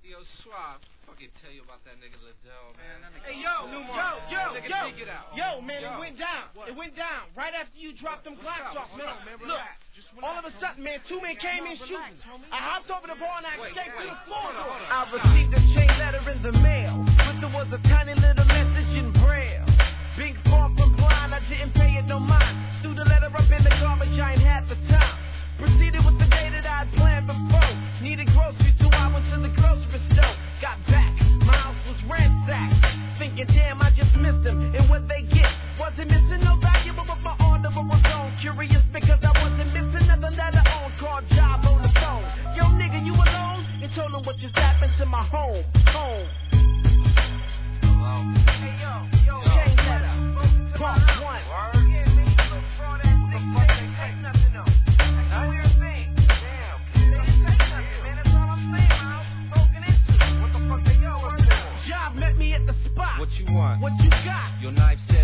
Yo, Suave, fucking tell you about that nigga Liddell, man. Hey, yo, man, it went down. What? It went down right after you dropped them Glocks off, man. Look, all of a sudden, man, two men came in shooting. I hopped over the bar and I escaped to the floor. I received a chain letter in the mail, but there was a tiny little message in braille. Big far from blind, I didn't pay it no mind. Threw the letter up in the garbage, I ain't had the time. Proceeded with the day that I'd planned before. Needed groceries, so I went to the grocery store. Got back, my house was ransacked. Thinking, damn, I just missed them. And what they get wasn't missing no valuable, but my order was on. Curious because I wasn't missing nothing that I owned. Called job on the phone. Yo, nigga, you alone? And told them what just happened to my home. Hello? Hey, yo, chain letter. Part 1. What you want? What you got? Your knife